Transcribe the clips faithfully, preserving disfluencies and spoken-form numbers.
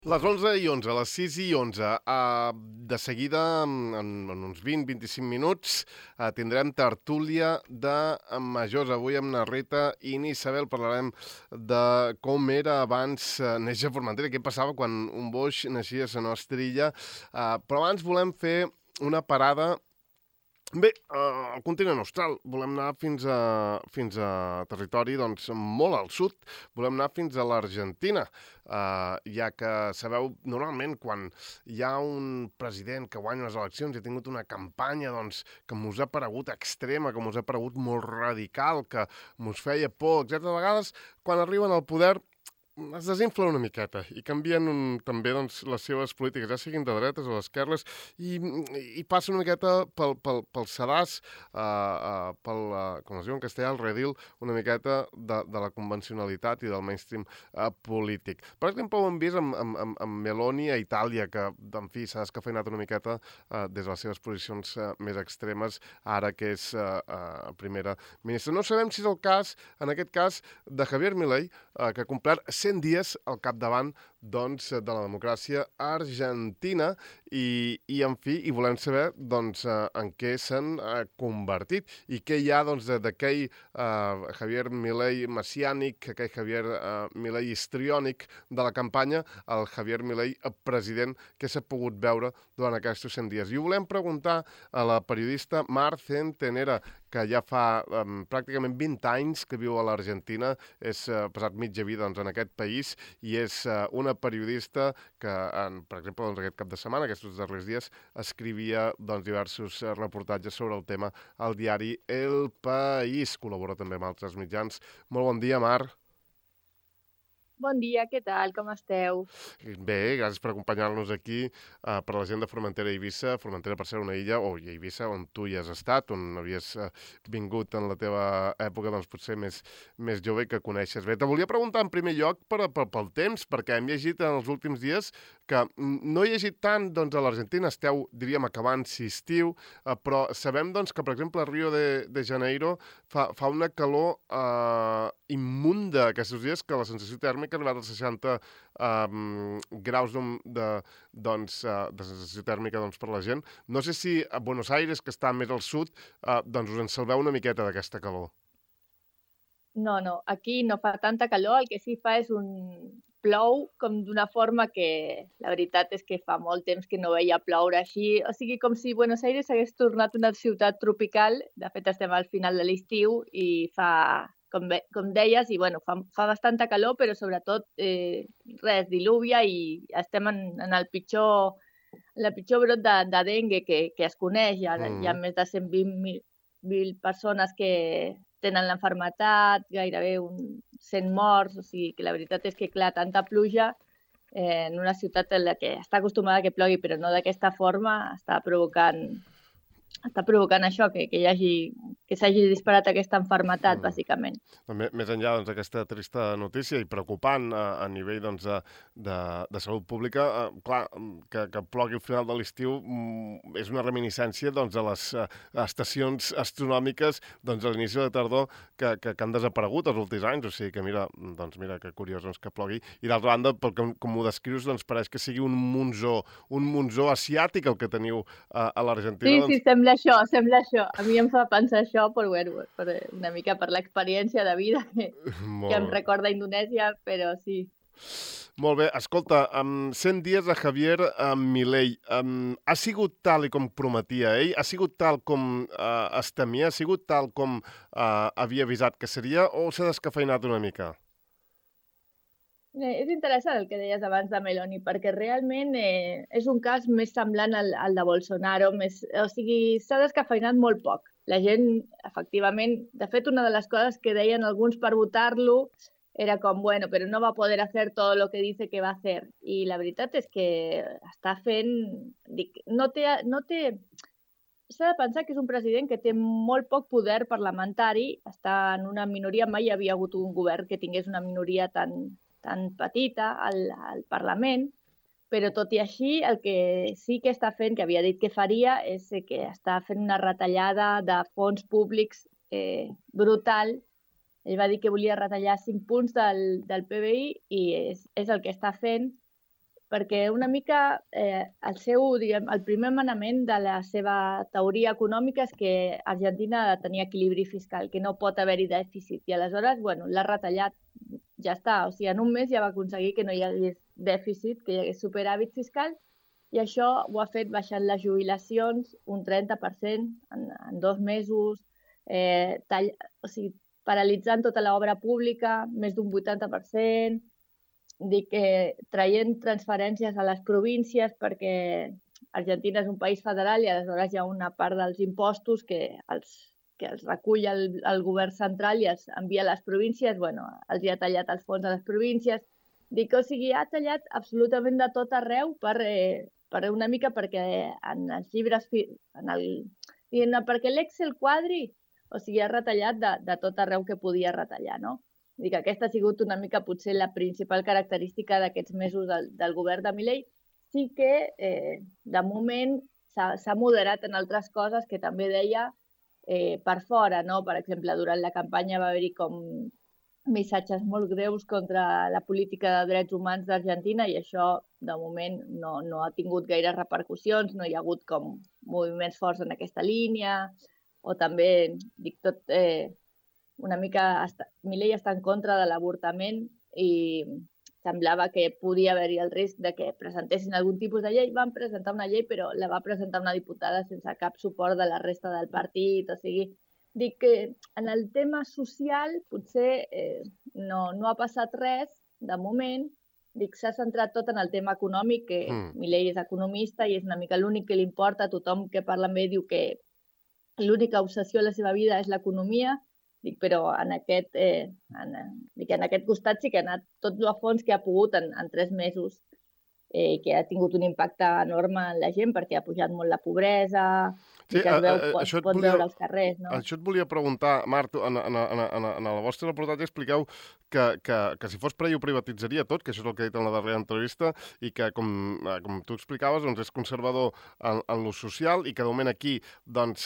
Les onze i onze, les sis i onze. Uh, de seguida, en, en uns vint a vint-i-cinc minuts, uh, tindrem tertúlia de majors. Avui amb na Rita i na Isabel parlarem de com era abans uh, néixer a Formentera, què passava quan un boix naixia a la nostra illa. Uh, però abans volem fer una parada. Bé, uh, al continent austral volem anar fins a, fins a territori doncs, molt al sud, volem anar fins a l'Argentina, uh, ja que sabeu, normalment quan hi ha un president que guanya les eleccions i ha tingut una campanya doncs, que mos ha paregut extrema, que mos ha paregut molt radical, que mos feia por, etcètera. De vegades, quan arriben al poder, es desinfla una miqueta i canvien un, també doncs, les seves polítiques, ja siguin de dretes o d'esquerres, i, i passa una miqueta pel, pel, pel sedàs, uh, uh, pel, uh, com es diu en castellà, el redil, una miqueta de, de la convencionalitat i del mainstream uh, polític. Per exemple, ho hem vist amb, amb, amb, amb Meloni a Itàlia, que, en fi, s'ha descafeinat una miqueta uh, des de les seves posicions uh, més extremes, ara que és uh, uh, primera ministra. No sabem si és el cas, en aquest cas, de Javier Milei, uh, que ha complert cent dies al capdavant doncs, de la democràcia argentina i, i en fi, i volem saber doncs, eh, en què s'han eh, convertit i què hi ha doncs, d'aquell eh, Javier Milei messiànic, aquell Javier eh, Milei histriònic de la campanya, el Javier Milei president que s'ha pogut veure durant aquests cent dies. I ho volem preguntar a la periodista Mar Centenera, que ja fa um, pràcticament vint anys que viu a l'Argentina, és uh, passat mitja vida doncs, en aquest país i és uh, una periodista que, en, per exemple, doncs, aquest cap de setmana, aquests darrers dies, escrivia doncs, diversos uh, reportatges sobre el tema al diari El País. Col·labora també amb altres mitjans. Molt bon dia, Mar. Bon dia, què tal? Com esteu? Bé, gràcies per acompanyar-nos aquí uh, per la gent de Formentera i Eivissa. Formentera, per ser una illa, o Eivissa, on tu hi has estat, on havies uh, vingut en la teva època, doncs potser més, més jove que coneixes bé. Te volia preguntar en primer lloc per, per, pel temps, perquè hem llegit en els últims dies que no he llegit tant doncs, a l'Argentina, esteu, diríem, acabant si estiu, uh, però sabem doncs, que, per exemple, a Rio de, de Janeiro fa, fa una calor uh, immunda aquests dies, que la sensació tèrmica ha arribat als seixanta um, graus de, doncs, uh, de sensació tèrmica doncs, per la gent. No sé si a Buenos Aires, que està més al sud, uh, doncs us en salveu una miqueta d'aquesta calor. No, no, aquí no fa tanta calor, el que sí fa és un plou com d'una forma que la veritat és que fa molt temps que no veia ploure així, o sigui, com si Buenos Aires hagués tornat una ciutat tropical. De fet, estem al final de l'estiu i fa, com, be, com deies, i bueno, fa, fa bastanta calor, però sobretot eh, res, diluvia i estem en, en el pitjor, la pitjor brot de, de dengue que, que es coneix. Hi ha, mm. hi ha més de cent vint mil persones que tenen l'enfermetat, gairebé un cent morts, o sigui que la veritat és que, clar, tanta pluja eh, en una ciutat en la que està acostumada a que plogui, però no d'aquesta forma, està provocant està provocant això, que, que hi hagi, que s'hagi disparat aquesta enfermetat, mm. bàsicament. Més enllà doncs, d'aquesta trista notícia i preocupant a, a nivell doncs, de, de, de salut pública, eh, clar, que, que plogui al final de l'estiu mm, és una reminiscència doncs, de les uh, estacions astronòmiques doncs, a l'inici de tardor que, que, que han desaparegut els últims anys, o sigui que mira, doncs, mira que curiós doncs, que plogui. I d'altra banda, pel com, com ho descrius, doncs, pareix que sigui un monzó, un monzó asiàtic el que teniu uh, a l'Argentina. Sí, doncs... sí, sembla això, sembla això. A mi em fa pensar això, però bueno, per, una mica per l'experiència de vida que, que em recorda Indonèsia, però sí. Molt bé, escolta, amb cent dies de Javier Milei, um, ha sigut tal i com prometia ell? Ha sigut tal com uh, es temia? Ha sigut tal com uh, havia avisat que seria o s'ha descafeinat una mica? Eh, és interessant el que deies abans de Meloni, perquè realment eh, és un cas més semblant al, al de Bolsonaro, més, o sigui, s'ha descafeinat molt poc. La gent, efectivament, de fet, una de les coses que deien alguns per votar-lo era com, bueno, però no va poder hacer todo lo que dice que va a hacer. I la veritat és que està fent... Dic, no té... No té... S'ha de pensar que és un president que té molt poc poder parlamentari, està en una minoria, mai hi havia hagut un govern que tingués una minoria tan, tan petita al, al Parlament, però tot i així el que sí que està fent, que havia dit que faria, és que està fent una retallada de fons públics eh, brutal. Ell va dir que volia retallar cinc punts del, del P B I i és, és el que està fent. perquè una mica eh, el seu, diguem, el primer manament de la seva teoria econòmica és que Argentina ha de tenir equilibri fiscal, que no pot haver-hi dèficit, i aleshores, bueno, l'ha retallat, ja està, o sigui, en un mes ja va aconseguir que no hi hagués dèficit, que hi hagués superàvit fiscal, i això ho ha fet baixant les jubilacions un trenta per cent en, en dos mesos, eh, tall, o sigui, paralitzant tota l'obra pública, més d'un vuitanta per cent, dic que traient transferències a les províncies perquè Argentina és un país federal i aleshores hi ha una part dels impostos que els, que els recull el, el govern central i els envia a les províncies. Bueno, els hi ha tallat els fons a les províncies. Dic, o sigui, ha tallat absolutament de tot arreu per, eh, per una mica perquè en els llibres, en el, diguem, perquè l'Excel quadri, o sigui, ha retallat de, de tot arreu que podia retallar, no? Dic, aquesta ha sigut una mica potser la principal característica d'aquests mesos del, del govern de Milei. Sí que eh, de moment s'ha moderat en altres coses que també deia eh, per fora, no? Per exemple, durant la campanya va haver-hi com missatges molt greus contra la política de drets humans d'Argentina i això de moment no, no ha tingut gaire repercussions, no hi ha hagut com moviments forts en aquesta línia, o també, dic, tot... Eh, una mica, Milei està en contra de l'avortament i semblava que podia haver-hi el risc de que presentessin algun tipus de llei. Van presentar una llei, però la va presentar una diputada sense cap suport de la resta del partit. O sigui, dic que en el tema social potser eh, no, no ha passat res de moment. Dic, s'ha centrat tot en el tema econòmic, que mm. Milei és economista i és una mica l'únic que li importa. Tothom que parla amb ell diu que l'única obsessió a la seva vida és l'economia. Dic, però en aquest, eh, en, dic, en aquest costat sí que ha anat tot a fons que ha pogut en, en tres mesos eh, que ha tingut un impacte enorme en la gent perquè ha pujat molt la pobresa, sí, i que es veu, a, a, pot, pot volia, veure als carrers. No? Això et volia preguntar, Marc, en, en, en, en, en el vostre reportatge expliqueu que, que, que si fos preu ho privatitzaria tot, que això és el que ha dit en la darrera entrevista, i que, com, com tu explicaves, doncs és conservador en, en lo social i que de moment aquí doncs,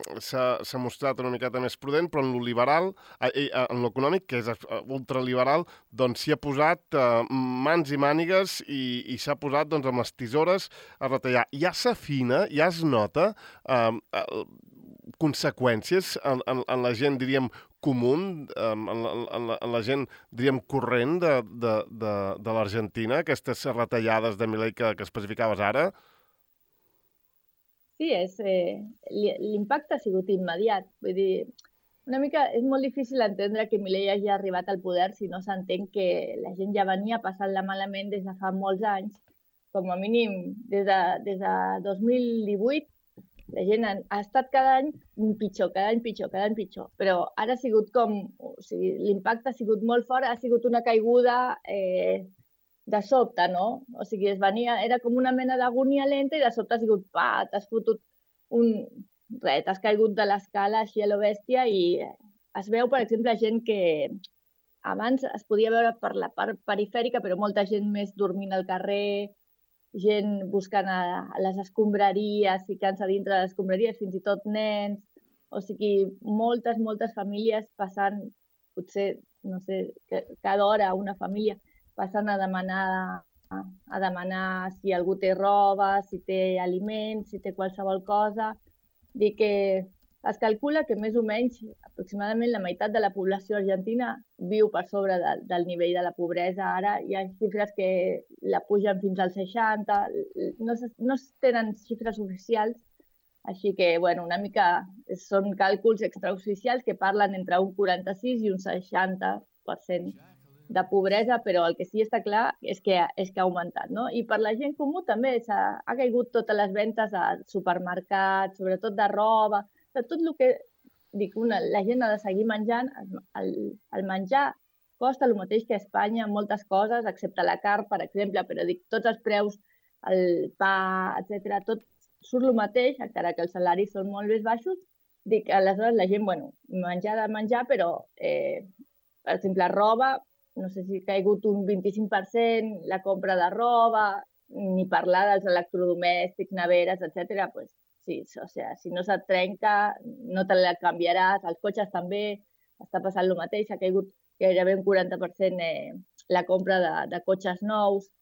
s'ha mostrat una miqueta més prudent, però en lo liberal, en lo econòmic, que és ultraliberal, doncs s'hi ha posat eh, mans i mànigues i, i s'ha posat doncs, amb les tisores a retallar. Ja s'afina, ja es nota eh, conseqüències en, en, en la gent, diríem, comú, en, en, en, la, en la gent, diríem, corrent de, de, de, de l'Argentina, aquestes retallades de Milei que, que especificaves ara? Sí, és, eh, l'impacte ha sigut immediat. Vull dir, una mica és molt difícil entendre que Milei hagi arribat al poder si no s'entén que la gent ja venia passant-la malament des de fa molts anys. Com a mínim, des de, des de dos mil divuit, la gent ha, ha estat cada any pitjor, cada any pitjor, cada any pitjor. Però ara ha sigut com... O sigui, l'impacte ha sigut molt fort, ha sigut una caiguda eh, de sobte, no? O sigui, es venia, era com una mena d'agònia lenta i de sobte ha sigut, pa, t'has fotut un... Res, t'has caigut de l'escala així a lo bèstia i es veu, per exemple, gent que abans es podia veure per la part perifèrica, però molta gent més dormint al carrer, gent buscant a les escombraries, ficant-se dintre de les escombraries, fins i tot nens. O sigui, moltes, moltes famílies passant, potser, no sé, cada hora una família passant a demanar, a demanar si algú té roba, si té aliments, si té qualsevol cosa. Dic que es calcula que més o menys aproximadament la meitat de la població argentina viu per sobre de, del nivell de la pobresa. Ara hi ha xifres que la pugen fins al seixanta, no, no tenen xifres oficials, així que bueno, una mica són càlculs extraoficials que parlen entre un quaranta-sis i un seixanta per cent de pobresa, però el que sí està clar és que, és que ha augmentat, no? I per la gent comú també ha, ha caigut totes les ventes a supermercats, sobretot de roba, de tot el que dic, una, la gent ha de seguir menjant, el, el menjar costa el mateix que a Espanya, moltes coses, excepte la carn, per exemple, però dic, tots els preus, el pa, etcètera, tot surt el mateix, encara que els salaris són molt més baixos. Dic, aleshores la gent, bueno, menjar de menjar, però, eh, per exemple, roba, no sé si ha caigut un vint-i-cinc per cent, la compra de roba, ni parlar dels electrodomèstics, neveres, etcètera, pues, sí, o sigui, si no se't trenca, no te la canviaràs, els cotxes també, està passant el mateix, ha caigut gairebé un quaranta per cent eh, la compra de, de cotxes nous. O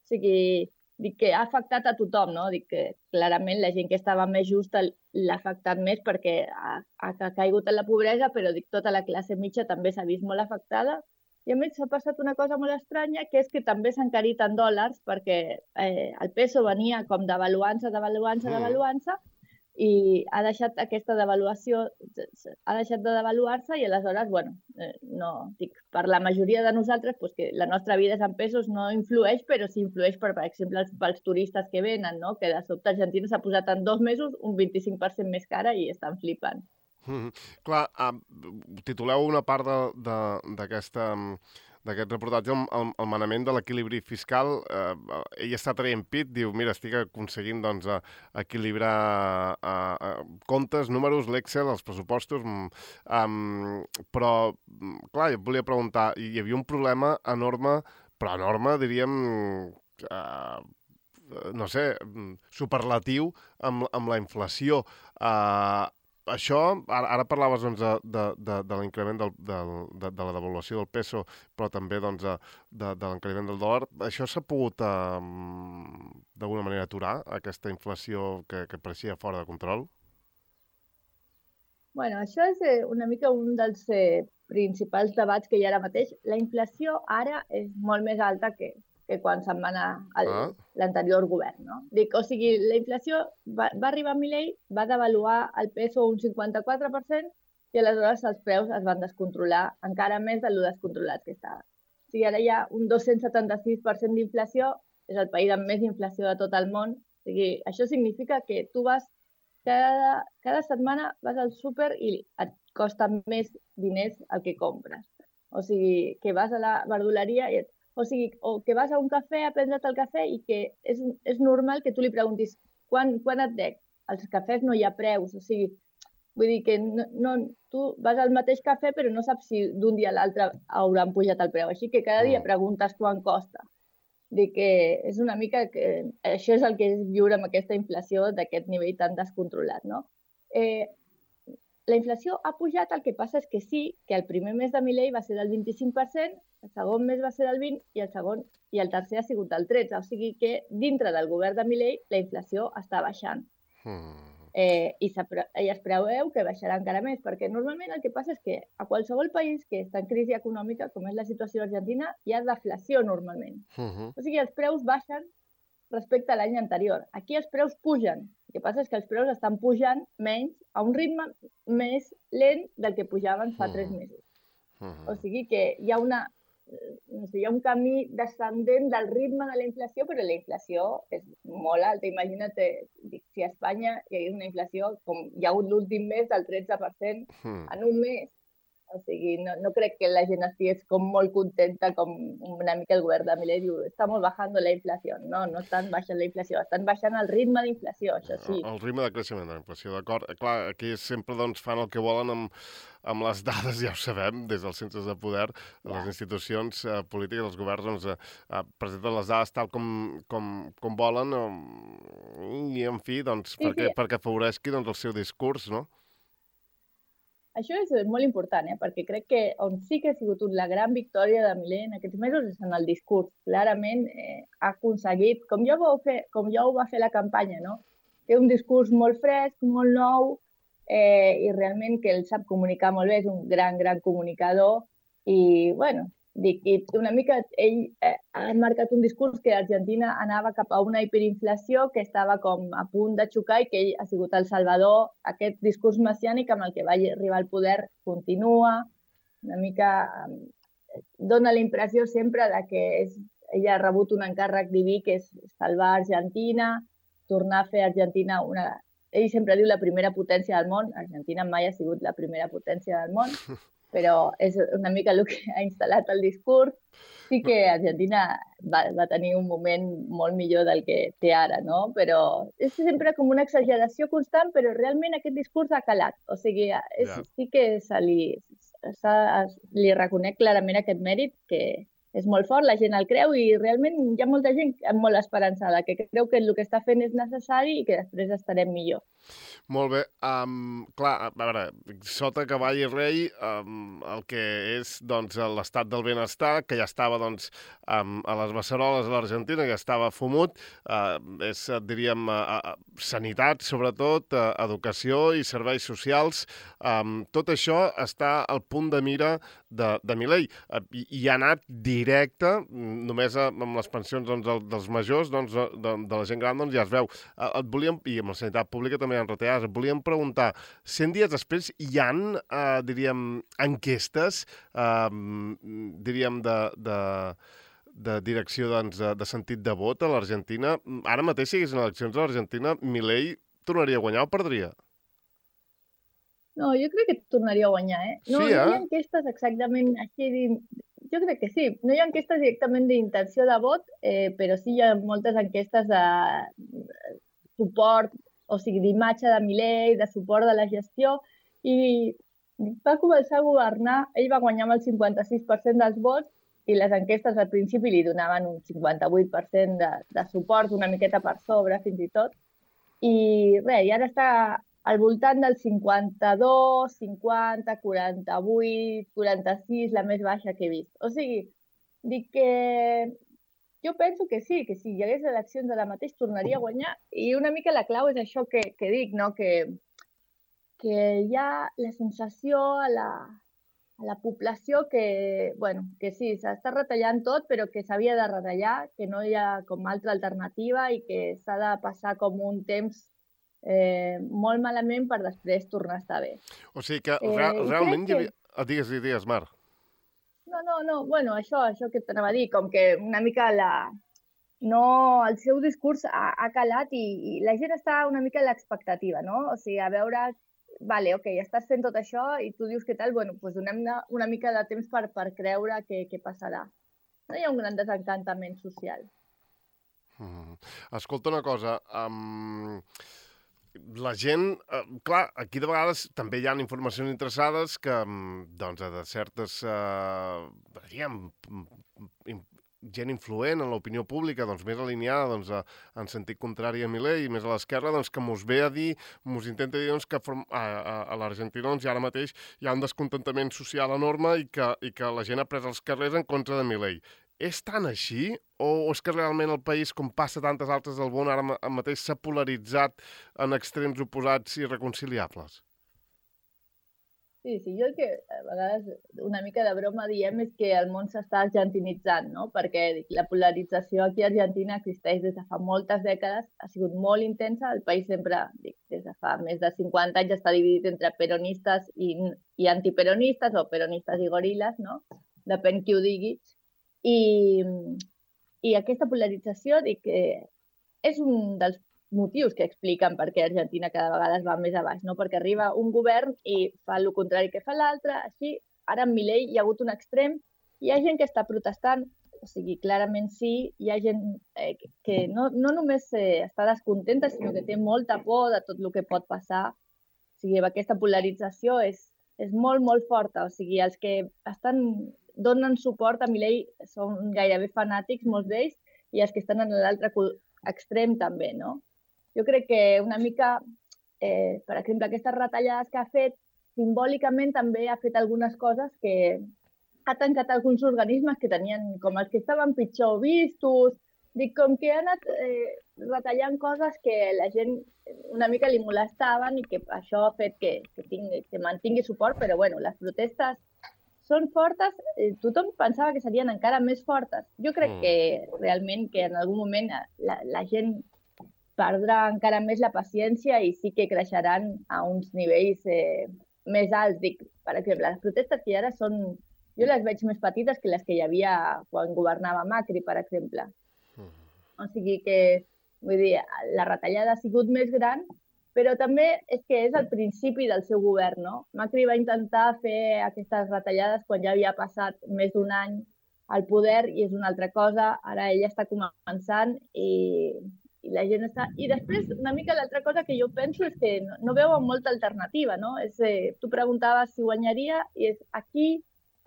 sigui, dic que ha afectat a tothom, no? Dic que clarament la gent que estava més justa l'ha afectat més perquè ha, ha caigut en la pobresa, però dic tota la classe mitja també s'ha vist molt afectada. I a més s'ha passat una cosa molt estranya, que és que també s'ha encarit en dòlars perquè eh, el peso venia com devaluant-se, devaluant-se, devaluant-se, i ha deixat aquesta devaluació, ha deixat de devaluar-se i aleshores, bueno, eh, no, dic, per la majoria de nosaltres, pues, que la nostra vida és en pesos, no influeix, però sí influeix, per, per exemple, pels turistes que venen, no? Que de sobte Argentina s'ha posat en dos mesos un vint-i-cinc per cent més cara i estan flipant. Mm-hmm. Clar, uh, tituleu una part d'aquesta... d'aquest reportatge, el, el, el manament de l'equilibri fiscal. Eh, ell està traient pit, diu, mira, estic aconseguint doncs, a, a equilibrar a, a, comptes, números, l'Excel, els pressupostos, um, però, clar, jo et volia preguntar, hi havia un problema enorme, però enorme, diríem, eh, no sé, superlatiu amb, amb la inflació. Eh, Això, ara, ara parlaves doncs, de, de, de l'increment del, del, de, de la devaluació del peso, però també doncs, de, de l'increment del dòlar. Això s'ha pogut, eh, d'alguna manera, aturar, aquesta inflació que, que pareixia fora de control? Bueno, això és eh, una mica un dels eh, principals debats que hi ha ara mateix. La inflació ara és molt més alta que, que quan se'n va anar ah. l'anterior govern, no? Dic, o sigui, la inflació va, va arribar a Milei, va devaluar el peso un cinquanta-quatre per cent i aleshores els preus es van descontrolar encara més de lo descontrolats que estaven. O sigui, ara hi ha un dos-cents setanta-sis per cent d'inflació, és el país amb més inflació de tot el món. O sigui, això significa que tu vas cada, cada setmana vas al súper i et costa més diners el que compres. O sigui, que vas a la verduleria i et O sigui, o que vas a un cafè a prendre't el cafè i que és, és normal que tu li preguntis quan, quan et dec? Als cafès no hi ha preus, o sigui, vull dir que no, no, tu vas al mateix cafè però no saps si d'un dia a l'altre hauran pujat el preu, així que cada dia preguntes quan costa. Dic que és una mica que això és el que és viure amb aquesta inflació d'aquest nivell tan descontrolat, no? Eh, La inflació ha pujat, el que passa és que sí, que el primer mes de Milei va ser del vint-i-cinc per cent, el segon mes va ser del vint per cent i el segon i el tercer ha sigut del tretze per cent. O sigui que dintre del govern de Milei la inflació està baixant. Mm. Eh, i, I es preveu que baixarà encara més, perquè normalment el que passa és que a qualsevol país que està en crisi econòmica, com és la situació argentina, hi ha deflació normalment. Mm-hmm. O sigui, els preus baixen respecte a l'any anterior. Aquí els preus pugen. El que passa és que els preus estan pujant menys, a un ritme més lent del que pujaven fa tres mesos. O sigui que hi ha, una, no sé, hi ha un camí descendent del ritme de la inflació, però la inflació és molt alta. Imagina't si a Espanya hi hagués una inflació com hi ha hagut l'últim mes del tretze per cent en un mes. O sigui, no, no crec que la gent estigués com molt contenta, com una mica el govern de Milei diu, estamos bajando la inflació. No, no estan baixant la inflació, estan baixant el ritme d'inflació, això sí. El, el ritme de creixement de la inflació, d'acord. Clar, aquí sempre doncs, fan el que volen amb, amb les dades, ja ho sabem, des dels centres de poder, ja. Les institucions eh, polítiques, els governs, doncs, eh, presenten les dades tal com, com, com volen eh, i, en fi, doncs, sí, perquè, sí. perquè afavoreixi doncs, el seu discurs, no? Això és molt important, eh? Perquè crec que on sí que ha sigut la gran victòria de Milei en aquests mesos és en el discurs. Clarament eh, ha aconseguit, com ja, ho fer, com ja ho va fer la campanya, no? Té un discurs molt fresc, molt nou eh, i realment que ell sap comunicar molt bé, és un gran, gran comunicador i, bueno, dic, i una mica ell eh, ha marcat un discurs que Argentina anava cap a una hiperinflació que estava com a punt de xocar i que ell ha sigut el salvador. Aquest discurs messiànic amb el que va arribar al poder continua, una mica eh, dona la impressió sempre de que és, ella ha rebut un encàrrec diví que és salvar Argentina, tornar a fer Argentina una... Ell sempre diu la primera potència del món, Argentina mai ha sigut la primera potència del món, però és una mica el que ha instal·lat el discurs. Sí que Argentina va, va tenir un moment molt millor del que té ara, no? Però és sempre com una exageració constant, però realment aquest discurs ha calat. O sigui, és, yeah. sí que se li, se, li reconec clarament aquest mèrit que, és molt fort, la gent el creu i realment hi ha molta gent molt esperançada, que creu que el que està fent és necessari i que després estarem millor. Molt bé. Um, clar, a veure, sota cavall i rei, um, el que és doncs, l'estat del benestar, que ja estava doncs, um, a les beceroles a l'Argentina, que estava fumut, uh, és, diríem, uh, uh, sanitat, sobretot, uh, educació i serveis socials. Um, tot això està al punt de mira de, de Milei uh, i, i ha anat directe, només amb les pensions doncs, dels majors, doncs, de, de la gent gran, doncs ja es veu. Uh, et volíem, i amb la sanitat pública també hi ha retallades, et volíem preguntar, cent dies després hi ha, eh, diríem, enquestes, eh, diríem, de, de, de direcció doncs, de, de sentit de vot a l'Argentina. Ara mateix, si hi haguessin eleccions a l'Argentina, Milei tornaria a guanyar o perdria? No, jo crec que tornaria a guanyar, eh? No, sí, eh? no hi ha enquestes exactament així. Jo crec que sí. No hi ha enquestes directament d'intenció de vot, eh, però sí hi ha moltes enquestes de suport, o sigui, d'imatge de Milei, de suport de la gestió, i va començar a governar, ell va guanyar amb el cinquanta-sis per cent dels vots, i les enquestes al principi li donaven un cinquanta-vuit per cent de, de suport, una miqueta per sobre, fins i tot, i res, i ara està al voltant del cinquanta-dos, cinquanta, quaranta-vuit, quaranta-sis, la més baixa que he vist. O sigui, dic que jo penso que sí, que si hi hagués eleccions ara mateix tornaria a guanyar, i una mica la clau és això que, que dic, no? que, que hi ha la sensació a la, a la població que, bueno, que sí, s'està retallant tot, però que s'havia de retallar, que no hi ha com altra alternativa i que s'ha de passar com un temps eh, molt malament per després tornar a estar bé. O sigui que real, eh, realment que... hi havia... Digues, digues, Mar. No, no, no, bueno, això, això que t'anava a dir, com que una mica la... no, el seu discurs ha, ha calat i, i la gent està una mica a l'expectativa, no? O sigui, a veure, vale, ok, estàs fent tot això i tu dius què tal, bueno, doncs donem una mica de temps per, per creure què, què passarà. No hi ha un gran desencantament social. Mm. Escolta una cosa, um, la gent, eh, clar, aquí de vegades també hi ha informacions interessades que, doncs, de certes, eh, diríem, gent influent en l'opinió pública, doncs, més alineada doncs, a, en sentit contrari a Milei i més a l'esquerra, doncs, que mos ve a dir, mos intenta dir doncs, que a, a, a l'Argentina doncs, ara mateix hi ha un descontentament social enorme i que, i que la gent ha pres els carrers en contra de Milei. És tan així? O és que realment el país, com passa tantes altres del món, ara mateix s'ha polaritzat en extrems oposats i reconciliables? Sí, sí, jo el que a vegades una mica de broma diem és que el món s'està argentinitzant, no? Perquè la polarització aquí a Argentina existeix des de fa moltes dècades, ha sigut molt intensa, el país sempre, dic, des de fa més de cinquanta anys està dividit entre peronistes i, i antiperonistes o peronistes i goriles, no? Depèn qui ho digui. I, i aquesta polarització dic que és un dels motius que expliquen per què Argentina cada vegada es va més a baix, no? Perquè arriba un govern i fa el contrari que fa l'altre, així, ara amb Milei hi ha hagut un extrem, hi ha gent que està protestant, o sigui, clarament sí, hi ha gent eh, que no, no només eh, està descontenta, sinó que té molta por de tot el que pot passar, o sigui, aquesta polarització és, és molt, molt forta, o sigui, els que estan... donen suport a Milei són gairebé fanàtics, molts d'ells, i els que estan en l'altre extrem també, no? Jo crec que una mica, eh, per exemple, aquestes retallades que ha fet, simbòlicament també ha fet algunes coses que ha tancat alguns organismes que tenien, com els que estaven pitjor vistos, dic, com que ha anat eh, retallant coses que la gent una mica li molestaven i que això ha fet que, que, tingui, que mantingui suport, però bueno, les protestes són fortes, eh, tothom pensava que serien encara més fortes. Jo crec mm. que realment que en algun moment la, la gent perdrà encara més la paciència i sí que creixeran a uns nivells eh, més alts. Dic, per exemple, les protestes que ara són... Jo les veig més petites que les que hi havia quan governava Macri, per exemple. Mm. O sigui que, vull dir, la retallada ha sigut més gran, però també és que és el principi del seu govern, no? Macri va intentar fer aquestes retallades quan ja havia passat més d'un any al poder i és una altra cosa. Ara ella està començant i, i la gent està... I després, una mica l'altra cosa que jo penso és que no, no veuen molta alternativa, no? És, eh, tu preguntaves si guanyaria i és aquí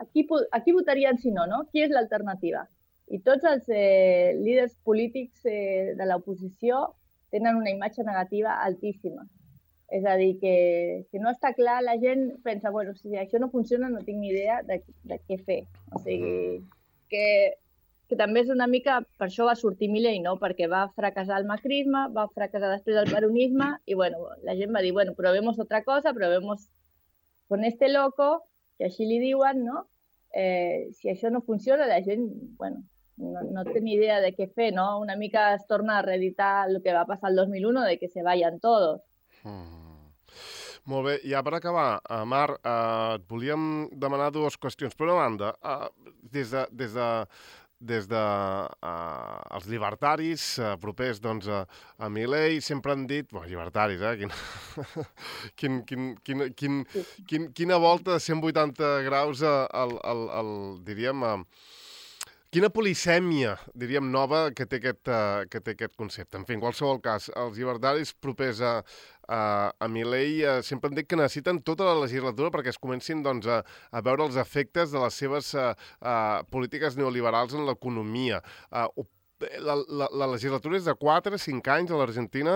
aquí, aquí votarien si no, no? Qui és l'alternativa? I tots els eh, líders polítics eh, de l'oposició tenen una imatge negativa altíssima. És a dir, que, que no està clar, la gent pensa, bueno, si això no funciona no tinc ni idea de, de què fer. O sigui, que, que també és una mica, per això va sortir Milei, no? Perquè va fracassar el macrisme, va fracassar després el peronisme, i bueno, la gent va dir, bueno, provemos otra cosa, provemos con este loco, que així li diuen, no? Eh, si això no funciona, la gent, bueno, no, no té ni idea de què fer, no? Una mica es torna a reeditar el que va passar el dos mil u, de que se vayan todos. Mm. Molt bé, ja per acabar, uh, Mar, uh, et volíem demanar dues qüestions. Per una banda, uh, des de, des de, des de uh, els llibertaris uh, propers doncs, a, a Milei sempre han dit... Bueno, llibertaris, eh? Quin, quin, quin, quin, quin, quin, quina volta de cent vuitanta graus al, al, al, diríem... Uh, Quina polisèmia, diríem, nova que té, aquest, uh, que té aquest concepte. En fi, en qualsevol cas, els llibertaris propers a, a, a Milei uh, sempre han dit que necessiten tota la legislatura perquè es comencin doncs, a, a veure els efectes de les seves uh, uh, polítiques neoliberals en l'economia. Uh, la, la, la legislatura és de quatre a cinc anys a l'Argentina?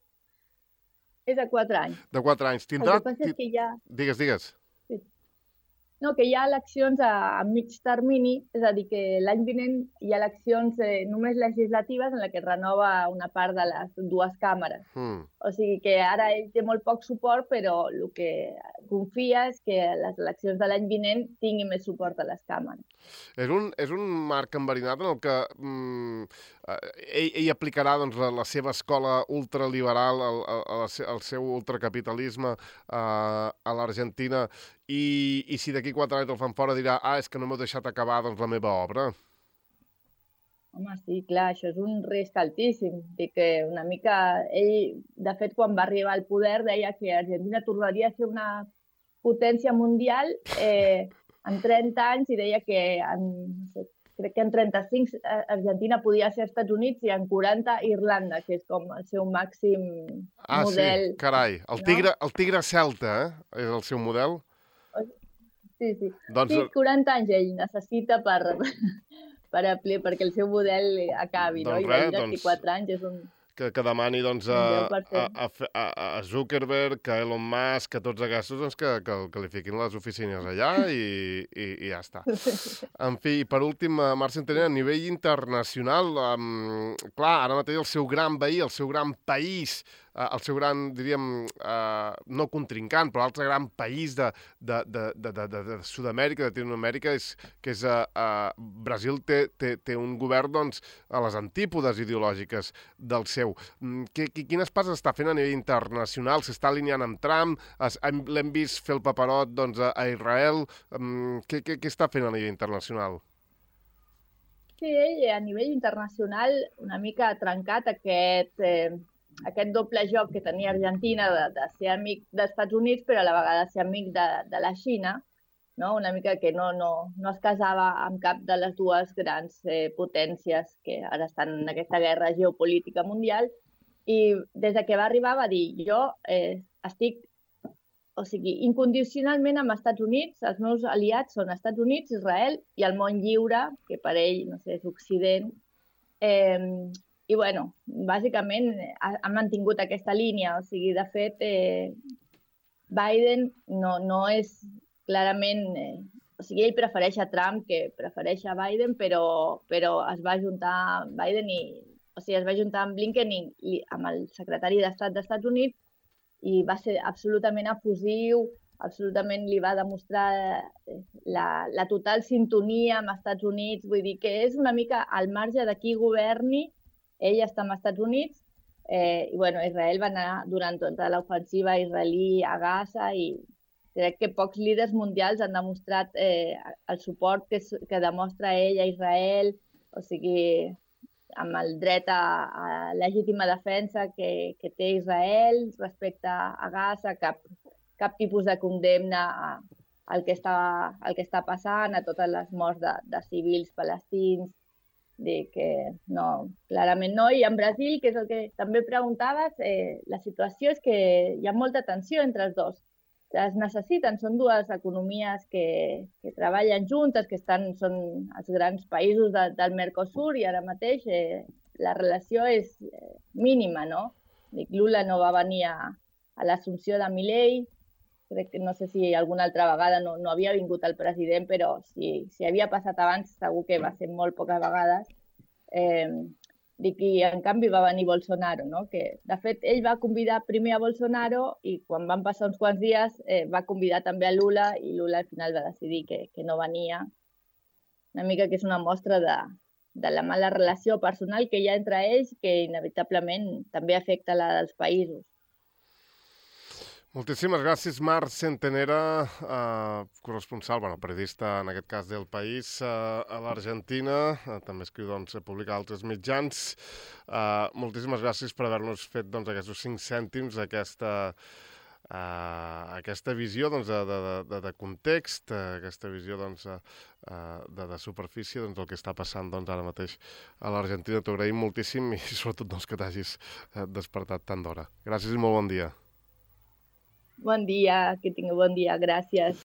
És de quatre anys. De quatre anys. Tindrà... El que passa és que ja... Digues, digues. No, que hi ha eleccions a, a mig termini, és a dir, que l'any vinent hi ha eleccions eh, només legislatives en la que es renova una part de les dues càmeres. Mm. O sigui que ara ell té molt poc suport, però el que confia és que les eleccions de l'any vinent tinguin més suport a les càmeres. És un, és un marc enverinat en el que mm, ell, ell aplicarà doncs, la, la seva escola ultraliberal, el, el, el seu ultracapitalisme uh, a l'Argentina, i, i si d'aquí quatre anys el fan fora dirà ah, és que no m'heu deixat acabar doncs, la meva obra. Home, sí, clar, això és un risc altíssim. Dic que una mica... Ell, de fet, quan va arribar al poder, deia que Argentina tornaria a ser una potència mundial eh, en trenta anys i deia que en, no sé, crec que en trenta-cinc Argentina podia ser Estats Units i en quaranta Irlanda, que és com el seu màxim ah, model. Ah, sí, carai. El tigre, no? el tigre celta, eh? És el seu model? Sí, sí. Doncs... Sí, quaranta anys ell necessita per... per apli... perquè el seu model acabi, doncs no? I res, d'aquí quatre doncs... anys és un... Que, que demani doncs, a, a, a, a Zuckerberg, a Elon Musk, a tots aquests doncs, que, que, que li fiquin les oficines allà i, i, i ja està. En fi, per últim, Mar Centenera, a nivell internacional, um, clar, ara mateix el seu gran veí, el seu gran país, uh, el seu gran, diríem, uh, no contrincant, però l'altre gran país de, de, de, de, de, de, de Sud-amèrica, de Latinoamèrica, és, que és uh, uh, Brasil té, té, té un govern doncs, a les antípodes ideològiques del seu. Quines passes està fent a nivell internacional? S'està alineant amb Trump? L'hem vist fer el paperot doncs, a Israel? Què, què, què està fent a nivell internacional? Sí, ell a nivell internacional una mica ha trencat aquest, eh, aquest doble joc que tenia Argentina de, de ser amic dels Estats Units però a la vegada ser amic de, de la Xina, no? Una mica que no, no, no es casava amb cap de les dues grans eh, potències que ara estan en aquesta guerra geopolítica mundial i des de que va arribar va dir jo eh, estic o sigui, incondicionalment amb Estats Units, els meus aliats són Estats Units, Israel i el món lliure, que per ell, no sé, és Occident. Eh, I, bueno, bàsicament ha, ha mantingut aquesta línia. O sigui, de fet, eh, Biden no, no és clarament... Eh, o sigui, ell prefereix a Trump que prefereix a Biden, però, però es va juntar amb Biden i... O sigui, es va juntar amb Blinken i, i amb el secretari d'Estat dels Estats Units i va ser absolutament efusiu, absolutament li va demostrar la, la total sintonia amb els Estats Units. Vull dir que és una mica al marge de qui governi, ell està als Estats Units eh, i bueno, Israel va anar durant tota l'ofensiva israelí a Gaza i crec que pocs líders mundials han demostrat eh, el suport que, que demostra ell a Israel, o sigui, amb el dret a, a legítima defensa que, que té Israel respecte a Gaza, cap, cap tipus de condemna a, al, que està, al que està passant, a totes les morts de, de civils palestins, dir que no, clarament no. I en Brasil, que és el que també preguntaves, eh, la situació és que hi ha molta tensió entre els dos. es necessiten. Són dues economies que, que treballen juntes, que estan, són els grans països de, del Mercosur i ara mateix eh, la relació és eh, mínima, no? Dic, Lula no va venir a, a l'assumpció de Milei, crec que no sé si alguna altra vegada no, no havia vingut el president, però si, si havia passat abans segur que va ser molt poques vegades. Eh, Dic, i en canvi va venir Bolsonaro, no? Que de fet ell va convidar primer a Bolsonaro i quan van passar uns quants dies eh, va convidar també a Lula i Lula al final va decidir que, que no venia. Una mica que és una mostra de, de la mala relació personal que hi ha entre ells que inevitablement també afecta la dels països. Moltíssimes gràcies, Mar Centenera, eh, corresponsal, bueno, periodista en aquest cas del País, eh, a l'Argentina, eh, també escriu, doncs, publica altres mitjans. Eh, moltíssimes gràcies per haver-nos fet, doncs, aquests cinc cèntims, aquesta, eh, aquesta visió, doncs, de, de, de, de context, eh, aquesta visió, doncs, eh, de, de superfície, doncs, del que està passant, doncs, ara mateix a l'Argentina. T'ho agraïm moltíssim i, sobretot, doncs, que t'hagis eh, despertat tant d'hora. Gràcies i molt bon dia. Bon dia, que tingui bon dia, gràcies.